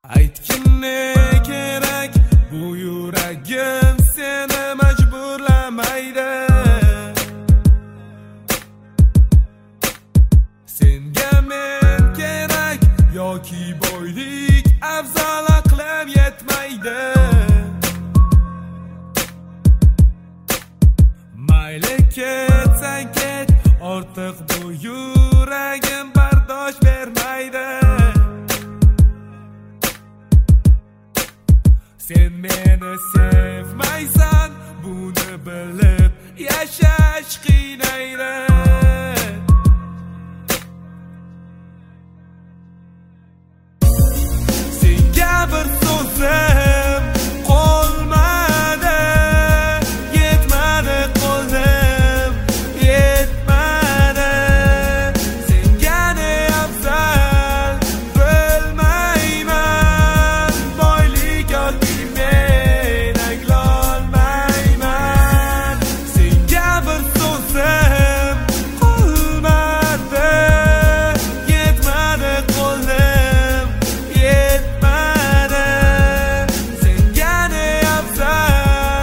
Aytgin ne kerak, bu yuragim seni majburlamaydi. Senga men kerak yoki boylik afzal aqlim yetmaydi. Mayli ketsang ket, ortiq bu yuragim bardosh bermaydi. Sen meni sevmaysan, buni bilib yashash qiynaydi. Senga bir so'zim qolmadi, yetmadi qo'lim, yetmadi. Senga ne afzal bilmayman, boylik yoki men anglolmayman. Senga bir so'zim qolmadi, yetmadi qo'lim, yetmadi. Senga ne afzal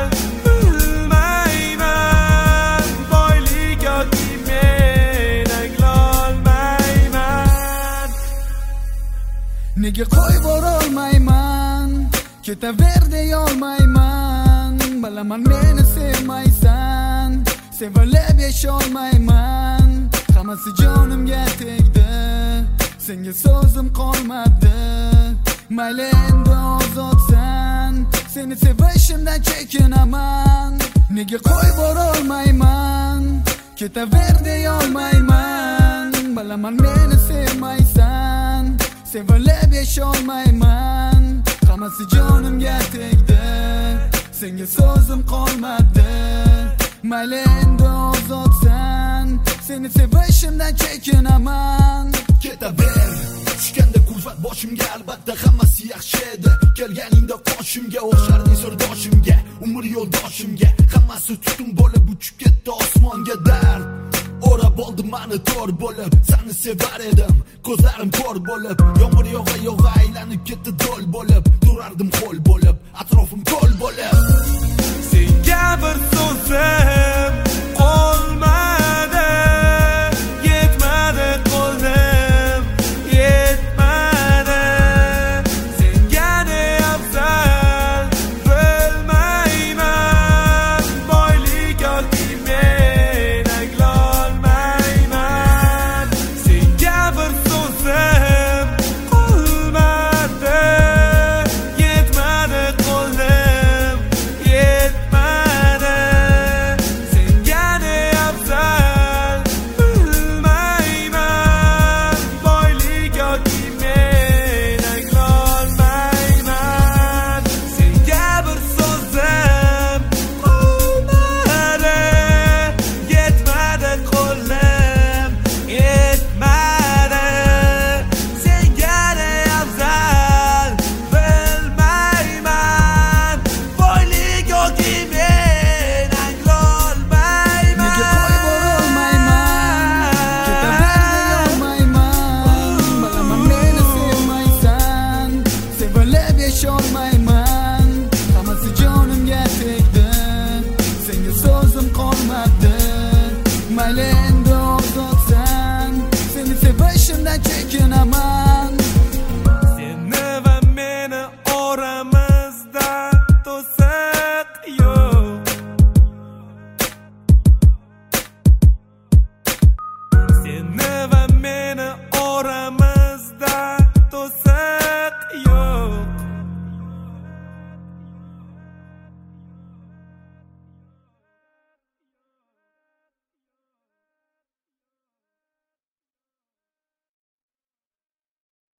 bilmayman, boylik yoki men anglolmayman. Nega qo'yib borolmayman, ketaver deyolmayman. Bilaman meni sevmaysan, sevilib yasholmayman. Hammasi jonimga tegdi, senga so'zim qolmadi. Mayli endi ozodsan, seni sevishimdan chekinaman. Nega qo'yib borolmayman, ketaver deyolmayman. Bilaman meni sevmaysan, sevilib yasholmayman. Hammasi jonimga tegdi, senga so'zim qolmadi. Mayli endi ozodsan, seni sevishimdan chekinaman. Ketaver, tushganda kulfat boshimga, albatta hammasi yaxshi edi. Kelganingda qoshimga, o'xsharding sirdoshimga, umr yo'ldoshimga. Hammasi tutun bo'lib uchib ketdi osmonga. Dard o'rab oldi mani tor bo'lib, seni sevar edim, ko'zlarim ko'r bo'lib. Yomg'ir yog'a aylanib ketdi do'l bo'lib, turardim qo'l bo'lib, atrofim ko'l bo'lib. Senga bir so'zim qolmadi, yetmadi qo'lim, yetmadi. Senga ne afzal bilmayman, boylik yoki men anglolmayman. Senga bir so'zim qolmadi, yetmadi qo'lim, yetmadi. Senga ne afzal bilmayman, boylik yoki men anglolmayman. Senga bir so'zim qolmadi, yetmadi qo'lim, yetmadi. Senga ne afzal bilmayman, boylik yoki men anglolmayman. Nega qo'yib borolmayman, ketaver deyolmayman. Bilaman meni sevmaysan, sevilib yasholmayman. Hammasi jonimga tegdi, senga so'zim qolmadi. Mayli endi ozodsan, seni sevishimdan chekinaman. Seni va meni oramizda to'siq yo'q.